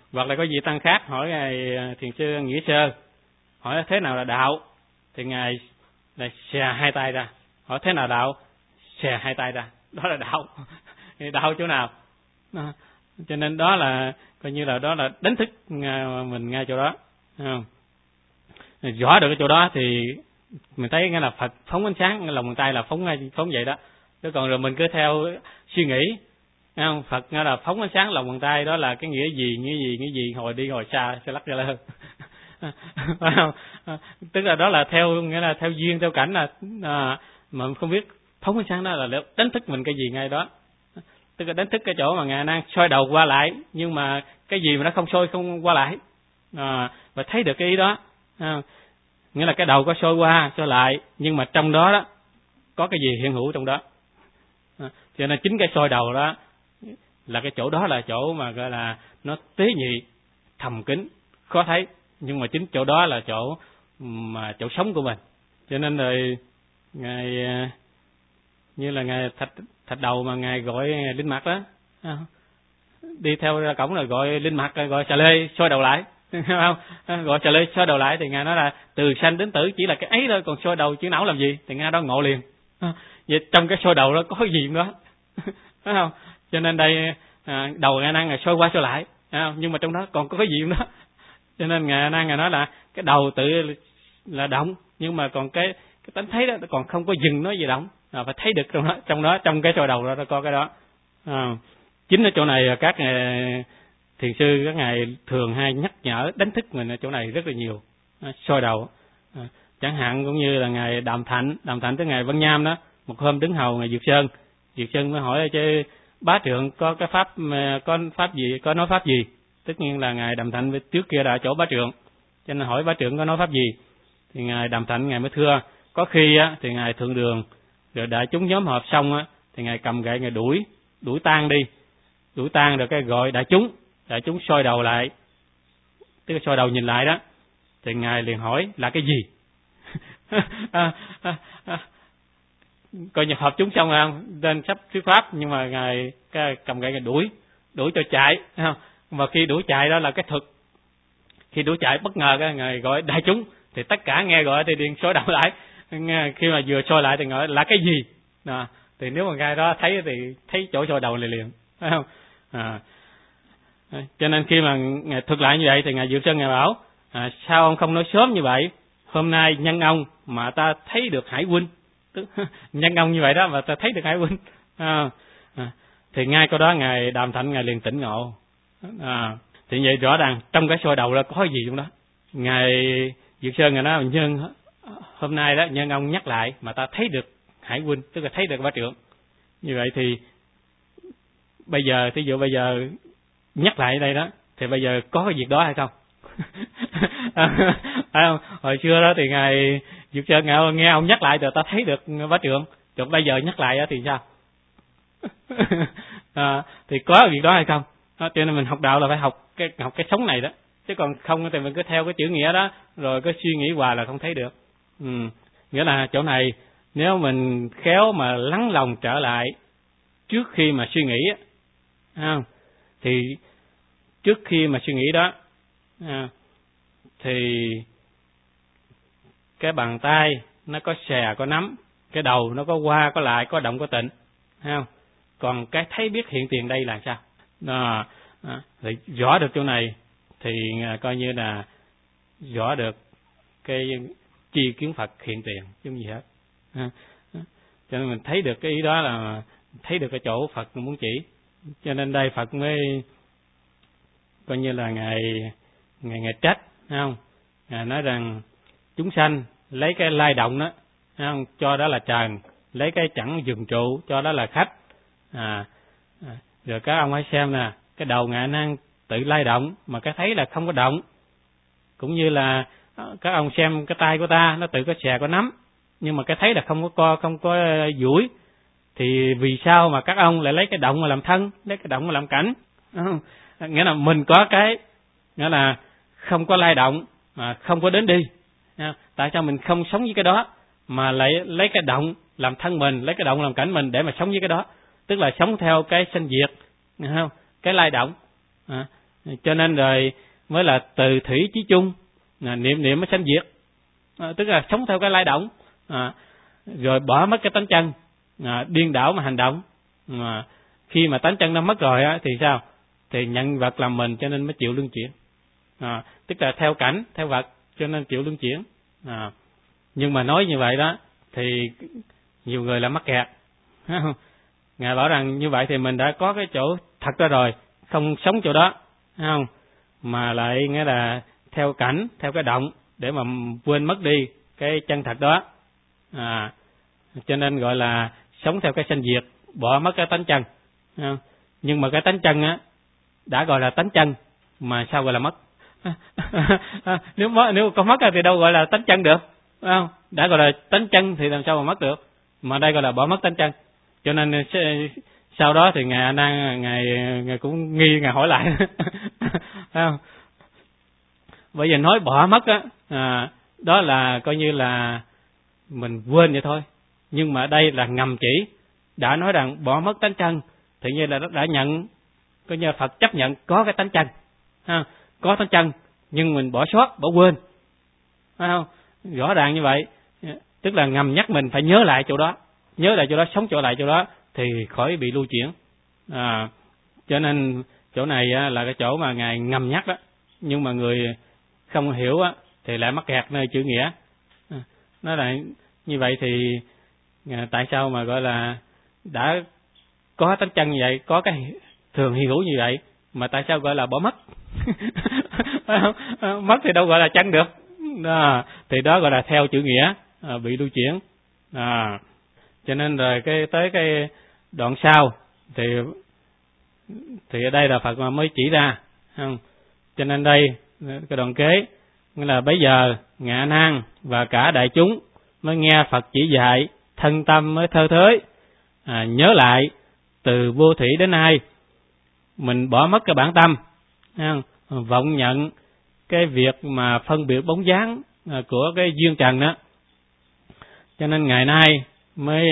Hoặc là có vị tăng khác hỏi ngài thiền sư Nghĩa Sơ, hỏi thế nào là đạo, thì ngài là xè hai tay ra. Hỏi thế nào đạo, xè hai tay ra, đó là đạo. Đạo chỗ nào? Cho nên đó là coi như là đó là đánh thức mình ngay chỗ đó. Rõ được cái chỗ đó thì mình thấy nghĩa là Phật phóng ánh sáng, lòng bàn tay là phóng vậy đó. Chứ còn rồi mình cứ theo suy nghĩ, không? Phật nghĩa là phóng ánh sáng lòng bàn tay, đó là cái nghĩa gì hồi đi hồi xa sẽ lắc ra lên. Phải không? Tức là đó là theo, nghĩa là theo duyên theo cảnh, là mà không biết phóng ánh sáng đó là đánh thức mình cái gì ngay đó. Tức là đánh thức cái chỗ mà ngài đang soi đầu qua lại, nhưng mà cái gì mà nó không soi không qua lại, và thấy được cái ý đó. Nghĩa là cái đầu có soi qua soi lại, nhưng mà trong đó đó có cái gì hiện hữu trong đó. Cho nên chính cái soi đầu đó là cái chỗ đó là chỗ mà gọi là nó tế nhị, thầm kín, khó thấy, nhưng mà chính chỗ đó là chỗ mà chỗ sống của mình. Cho nên rồi ngài như là ngài thạch đầu mà ngài gọi Linh Mặt đó, đi theo ra cổng rồi gọi Linh Mặt, gọi Xà Lê soi đầu lại, không? Gọi Xà Lê soi đầu lại thì ngài nói là từ sanh đến tử chỉ là cái ấy thôi, còn soi đầu chữ não làm gì? Thì ngài đó ngộ liền. Vậy trong cái soi đầu đó có gì đó, phải không? Cho nên đây đầu ngài năng ngài soi qua soi lại, nhưng mà trong đó còn có cái gì đó. Cho nên ngài năng ngài nói là cái đầu tự là động, nhưng mà còn cái tánh thấy đó còn không có dừng nói gì động, phải thấy được trong cái soi đầu đó có cái đó. Chính ở chỗ này các thiền sư các ngài thường hay nhắc nhở đánh thức mình ở chỗ này rất là nhiều. Soi đầu, chẳng hạn cũng như là ngài Đàm Thạnh tới ngài Văn Nham đó, một hôm đứng hầu ngài Dược Sơn mới hỏi chứ bá trượng có cái pháp, có nói pháp gì? Tất nhiên là ngài Đàm Thạnh trước kia đã chỗ bá trượng, cho nên hỏi bá trượng có nói pháp gì, thì ngài Đàm Thạnh ngài mới thưa có khi á thì ngài thượng đường rồi đại chúng nhóm họp xong á thì ngài cầm gậy ngài đuổi tan rồi cái gọi đại chúng soi đầu lại, tức là soi đầu nhìn lại đó, thì ngài liền hỏi là cái gì? Coi như họp chúng xong rồi nên sắp thuyết pháp, nhưng mà ngài cầm gậy ngài đuổi cho chạy, không? Mà khi đuổi chạy đó là cái thực, khi đuổi chạy bất ngờ cái ngài gọi đại chúng, thì tất cả nghe gọi thì liền soi đầu lại. Khi mà vừa soi lại thì gọi là cái gì? Thì nếu mà ngài đó thấy chỗ soi đầu này liền, phải không? Cho nên khi mà ngài thực lại như vậy thì ngài Dược Sơn ngài bảo sao ông không nói sớm như vậy? Hôm nay nhân ông mà ta thấy được Hải huynh, nhân ông như vậy đó mà ta thấy được Hải huynh. Thì ngay câu đó ngài Đàm Thạnh ngài liền tỉnh ngộ. Thì vậy rõ ràng trong cái soi đầu là có gì trong đó. Ngài Dược Sơn ngài nói nhân hôm nay đó nhân ông nhắc lại mà ta thấy được Hải huynh, tức là thấy được bá trượng. Như vậy thì bây giờ thí dụ bây giờ nhắc lại đây đó, thì bây giờ có cái việc đó hay không? Hồi xưa đó thì ngài Dược Sơn ngài nghe ông nhắc lại rồi ta thấy được bá trượng, rồi bây giờ nhắc lại thì sao? Thì có việc đó hay không? Cho nên mình học đạo là phải học cái sống này đó, chứ còn không thì mình cứ theo cái chữ nghĩa đó rồi cứ suy nghĩ hoài là không thấy được. Nghĩa là chỗ này nếu mình khéo mà lắng lòng trở lại trước khi mà suy nghĩ, thì trước khi mà suy nghĩ đó thì cái bàn tay nó có xè có nắm, cái đầu nó có qua có lại, có động có tịnh, không? Còn cái thấy biết hiện tiền đây là sao? Thì rõ được chỗ này thì coi như là rõ được cái tri kiến Phật hiện tiền chứ không gì hết. Cho nên mình thấy được cái ý đó là thấy được cái chỗ Phật muốn chỉ. Cho nên đây Phật mới coi như là ngài trách, không? Ngài nói rằng chúng sanh lấy cái lai động đó, không? Cho đó là trần, lấy cái chẳng dừng trụ cho đó là khách. Rồi các ông hãy xem nè, cái đầu ngài năng tự lai động mà cái thấy là không có động. Cũng như là các ông xem cái tay của ta nó tự có xè có nắm, nhưng mà cái thấy là không có co, không có duỗi. Thì vì sao mà các ông lại lấy cái động mà làm thân, lấy cái động mà làm cảnh? Nghĩa là mình có cái nghĩa là không có lai động mà không có đến đi. Tại sao mình không sống với cái đó mà lại lấy cái động làm thân mình, lấy cái động làm cảnh mình để mà sống với cái đó? Tức là sống theo cái sanh diệt, không? Cái lai động. Cho nên rồi mới là từ thủy chí chung, niệm niệm mới sanh diệt, tức là sống theo cái lay động, rồi bỏ mất cái tánh chân, điên đảo mà hành động. Khi mà tánh chân nó mất rồi thì sao? Thì nhận vật làm mình, cho nên mới chịu luân chuyển. Tức là theo cảnh, theo vật, cho nên chịu luân chuyển. Nhưng mà nói như vậy đó thì nhiều người là mắc kẹt. Ngài bảo rằng như vậy thì mình đã có cái chỗ thật đó rồi, không sống chỗ đó, không? Mà lại nghĩa là theo cảnh, theo cái động để mà quên mất đi cái chân thật đó. Cho nên gọi là sống theo cái sanh diệt, bỏ mất cái tánh chân. Nhưng mà cái tánh chân đã gọi là tánh chân, mà sao gọi là mất? Nếu có mất thì đâu gọi là tánh chân được, không? Đã gọi là tánh chân thì làm sao mà mất được? Mà đây gọi là bỏ mất tánh chân. Cho nên sau đó thì ngài A Nan ngài cũng nghi, ngài hỏi lại. Không? Bởi vì nói bỏ mất đó là coi như là mình quên vậy thôi. Nhưng mà đây là ngầm chỉ, đã nói rằng bỏ mất tánh chân thì như là đã nhận, coi như Phật chấp nhận có cái tánh chân, có tánh chân nhưng mình bỏ sót, bỏ quên, phải không? Rõ ràng như vậy, tức là ngầm nhắc mình phải nhớ lại chỗ đó, sống trở lại chỗ đó thì khỏi bị lưu chuyển. Cho nên chỗ này là cái chỗ mà ngài ngầm nhắc đó, nhưng mà người không hiểu thì lại mắc kẹt nơi chữ nghĩa. Nó là như vậy thì tại sao mà gọi là đã có tánh chân như vậy, có cái thường hy hữu như vậy, mà tại sao gọi là bỏ mất? Mất thì đâu gọi là chân được. Thì đó gọi là theo chữ nghĩa, bị lưu chuyển. Cho nên rồi tới cái đoạn sau thì ở đây là Phật mới chỉ ra, không? Cho nên đây cái đoạn kế nghĩa là bây giờ Ngài A Nan và cả đại chúng mới nghe Phật chỉ dạy, thân tâm mới thơ thới, nhớ lại từ vô thủy đến nay mình bỏ mất cái bản tâm, không? Vọng nhận cái việc mà phân biệt bóng dáng của cái duyên trần đó. Cho nên ngày nay mới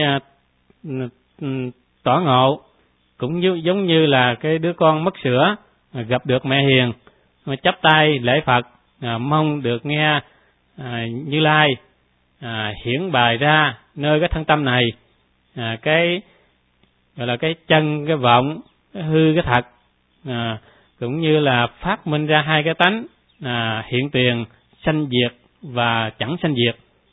tỏ ngộ, cũng giống như là cái đứa con mất sữa gặp được mẹ hiền, mà chắp tay lễ Phật, mong được nghe Như Lai hiển bày ra nơi cái thân tâm này cái gọi là cái chân, cái vọng, cái hư, cái thật, cũng như là phát minh ra hai cái tánh hiện tiền, sanh diệt và chẳng sanh diệt.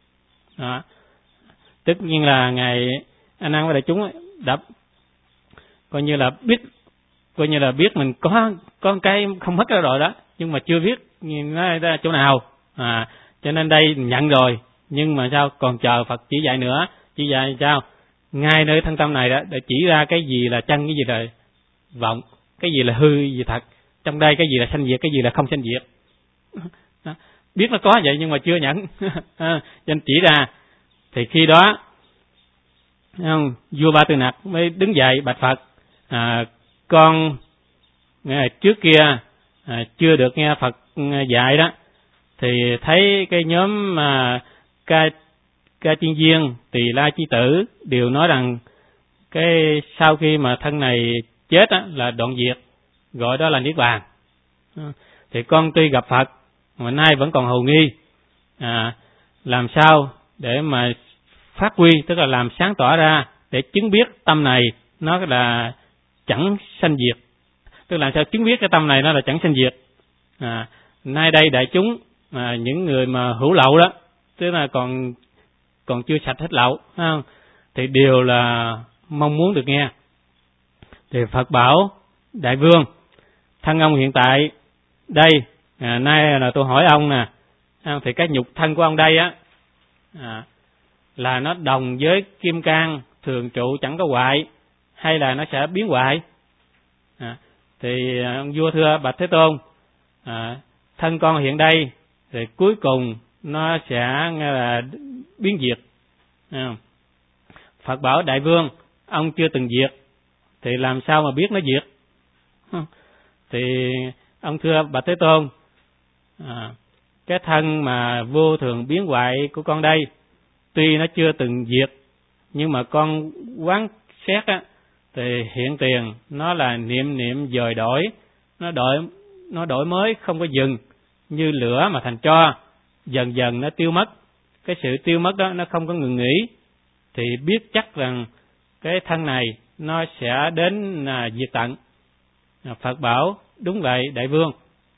Tất nhiên là ngài A Nan và đại chúng đã coi như là biết mình có cái không mất rồi đó, nhưng mà chưa biết nó ra chỗ nào. Cho nên đây nhận rồi, nhưng mà sao còn chờ Phật chỉ dạy nữa. Chỉ dạy sao? Ngay nơi thân tâm này đó để chỉ ra cái gì là chân, cái gì là vọng, cái gì là hư, cái gì thật. Trong đây cái gì là sanh diệt, cái gì là không sanh diệt. Biết nó có vậy nhưng mà chưa nhận. Cho nên chỉ ra. Thì khi đó vua Ba Tư Nặc mới đứng dậy bạch Phật, con trước kia chưa được nghe Phật dạy đó, thì thấy cái nhóm Ca Chiên Viên, Tỳ La Chi Tử đều nói rằng cái sau khi mà thân này chết là đoạn diệt, gọi đó là niết bàn. Thì con tuy gặp Phật mà nay vẫn còn hồ nghi, làm sao để mà phát huy, tức là làm sáng tỏ ra để chứng biết tâm này nó là chẳng sanh diệt, tức là sao chứng biết cái tâm này nó là chẳng sanh diệt. Nay đây đại chúng những người mà hữu lậu đó, tức là còn chưa sạch hết lậu, không? Thì đều là mong muốn được nghe. Thì Phật bảo đại vương, thân ông hiện tại đây, nay là tôi hỏi ông nè, thì cái nhục thân của ông đây là nó đồng với kim cang thường trụ chẳng có hoại, hay là nó sẽ biến hoại? Thì ông vua thưa bạch Thế Tôn, thân con hiện đây thì cuối cùng nó sẽ là biến diệt. Phật bảo đại vương, ông chưa từng diệt thì làm sao mà biết nó diệt? Thì ông thưa bạch Thế Tôn, cái thân mà vô thường biến hoại của con đây, tuy nó chưa từng diệt, nhưng mà con quán xét thì hiện tiền nó là niệm niệm dời đổi, nó nó đổi mới không có dừng, như lửa mà thành tro, dần dần nó tiêu mất. Cái sự tiêu mất đó nó không có ngừng nghỉ, thì biết chắc rằng cái thân này nó sẽ đến diệt tận. Phật bảo đúng vậy đại vương.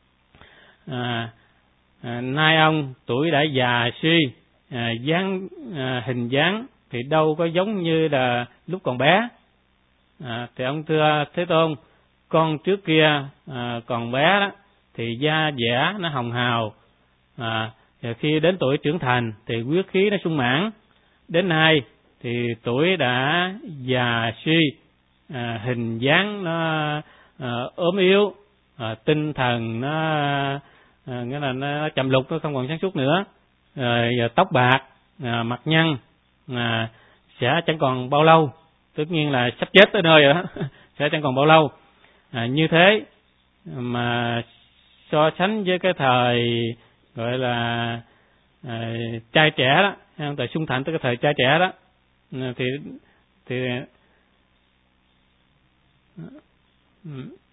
Nay ông tuổi đã già suy, hình dáng thì đâu có giống như là lúc còn bé. Thì ông thưa Thế Tôn, con trước kia còn bé đó thì da dẻ nó hồng hào, và khi đến tuổi trưởng thành thì huyết khí nó sung mãn. Đến nay thì tuổi đã già suy, hình dáng nó ốm yếu, tinh thần nó nghĩa là nó chậm lục, nó không còn sáng suốt nữa, rồi tóc bạc, mặt nhăn, sẽ chẳng còn bao lâu, tất nhiên là sắp chết tới nơi rồi đó. Sẽ chẳng còn bao lâu. Như thế mà so sánh với cái thời gọi là trai trẻ đó, thời sung thạnh tới cái thời trai trẻ đó, thì